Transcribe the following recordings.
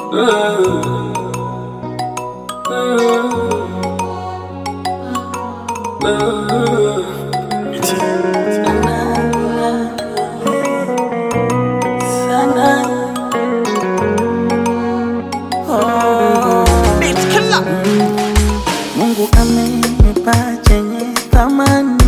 Mungu amenipa chenye thamani,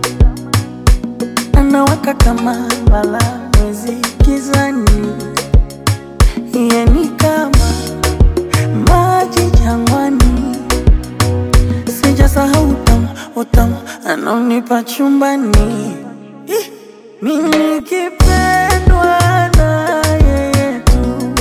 anawaka kama mbala mwezi gizani. Yeye ni kama maji jangwani, sijasahau utamu anaonipa chumbani. Mimi nikipendwa na yeye tu,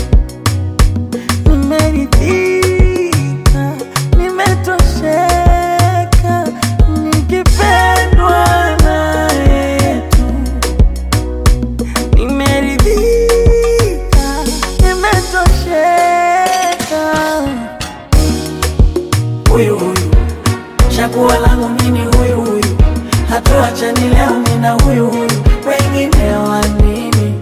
nimeridhika, nimetosheka. Nikipendwa na yeye tu, nimeridhika, nimetosheka. Huyu chaguo langu mimi, huyu hatuachani leo mimi na huyu wengine wa nini?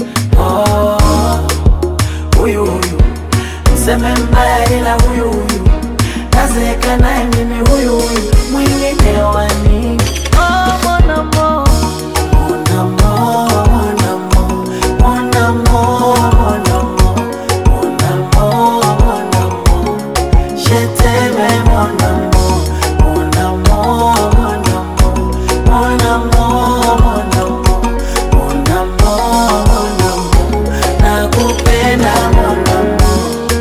Huyu mseme mbaya ila huyu nazeeka naye mimi, huyu mwingine wa nini? Mon amour, mon amour, mon amour, mon amour, mon amour, mon amour, mon amour, je t'aime mon amour, mon amour, mon amour, mon amour, mon amour, mon amour, mon amour, nakupenda mon amour.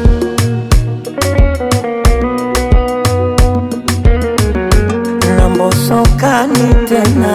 Nambosokani tena,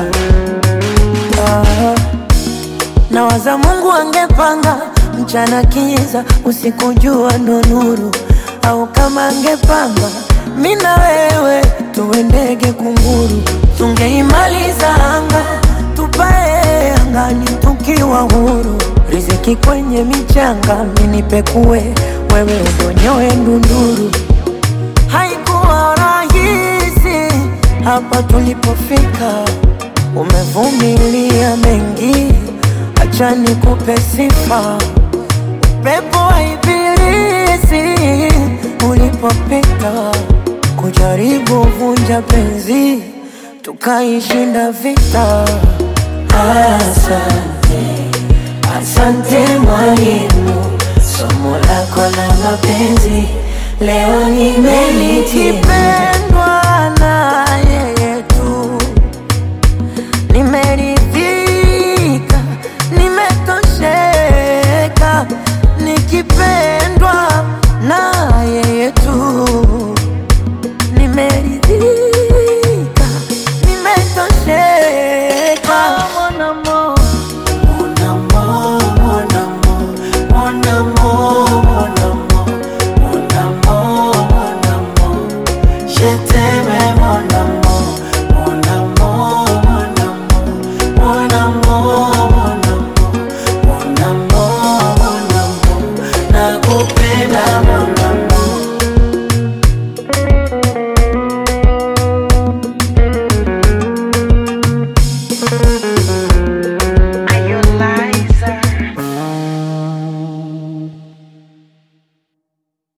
nawaza Mungu angepanga mchana kiza, usiku jua ndo nuru, au kama angepanga mimi na wewe tuwe ndege kunguru, tungeimaliza anga, tupae angani tukiwa huru. Riziki kwenye michanga, mimi nipekue, wewe udonyoe ndunduru. Haikuwa rahisi hapa tulipofika, umevumilia mengi, acha nikupe sifa. Upepo wa ibilisi ulipopita, kujaribu vunja penzi, tukaishinda vita. Asante, asante mwalimu, somo lako la mapenzi leo nimelitimiza.